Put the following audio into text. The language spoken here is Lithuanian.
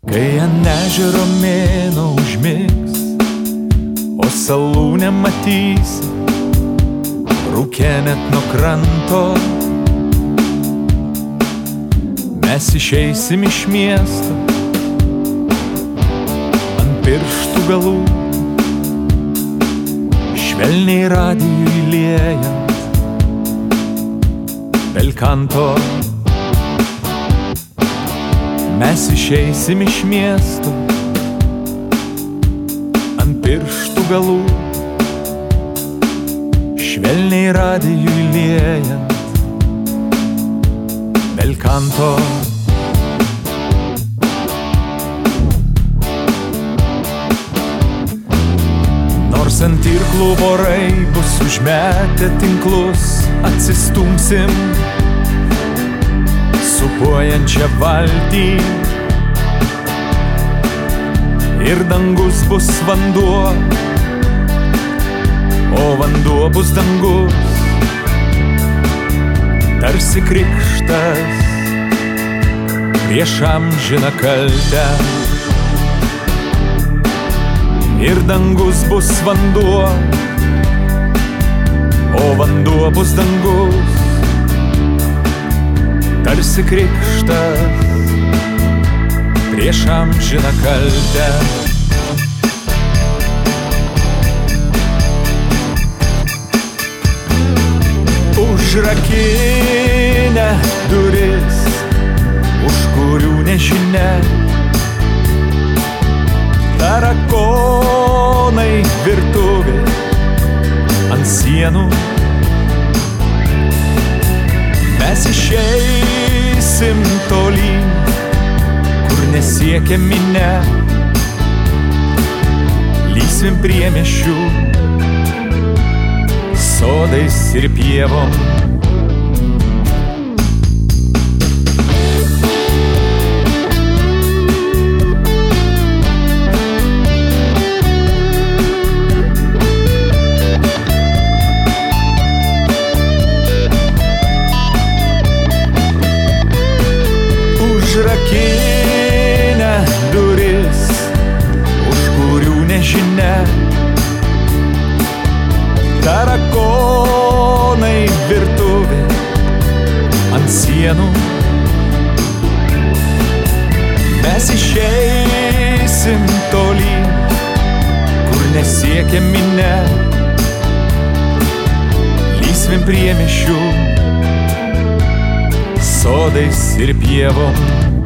Kai ant ežero mėnuo užmigs, o salų nematysi, rūke net nuo kranto, mes išeisim iš miesto ant pirštų galų, švelniai radijui liejant belkanto. Mes išeisim iš miesto ant pirštų galų, švelniai radijui liejant belkanto. Nors ant irklų vorai bus užmetę tinklus, atsistumsim supuojančią valtį, ir dangus bus vanduo, o vanduo bus dangus, tarsi krikštas prieš amžiną kaltę. Ir dangus bus vanduo, o vanduo bus dangus, tarsi krikštas prieš amžiną kaltę. Užrakinę duris, už kurių nežinia, tarakonai virtuvė ant sienų. Mes išeisim tolyn, kur nesiekia minia, lįsim priemiesčių, sodais ir pievom. Užrakinę duris, už kurių nežinia, tarakonai virtuvė ant sienų. Mes išeisim tolyn, kur nesiekia minia, lįsim priemiesčių, sodais ir pievom.